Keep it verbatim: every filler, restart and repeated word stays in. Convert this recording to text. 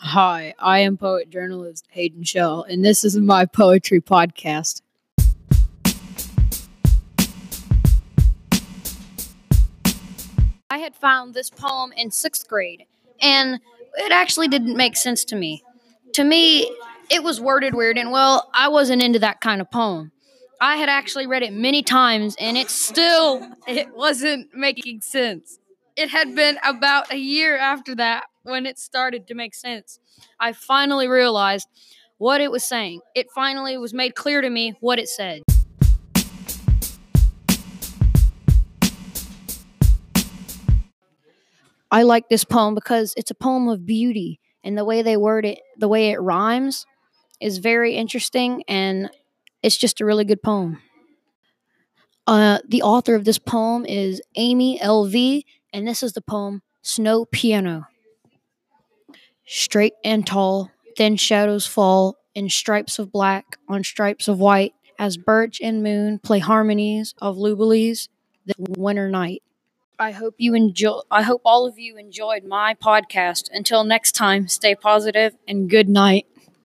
Hi, I am poet journalist Hayden Shell, and this is my poetry podcast. I had found this poem in sixth grade, and it actually didn't make sense to me. To me, it was worded weird, and well, I wasn't into that kind of poem. I had actually read it many times, and it still it wasn't making sense. It had been about a year after that when it started to make sense. I finally realized what it was saying. It finally was made clear to me what it said. I like this poem because it's a poem of beauty, and the way they word it, the way it rhymes, is very interesting, and it's just a really good poem. Uh, the author of this poem is Amy L V, and this is the poem Snow Piano. Straight and tall, thin shadows fall in stripes of black on stripes of white as birch and moon play harmonies of lullabies the winter night. I hope you enjoy I hope all of you enjoyed my podcast. Until next time, stay positive and good night.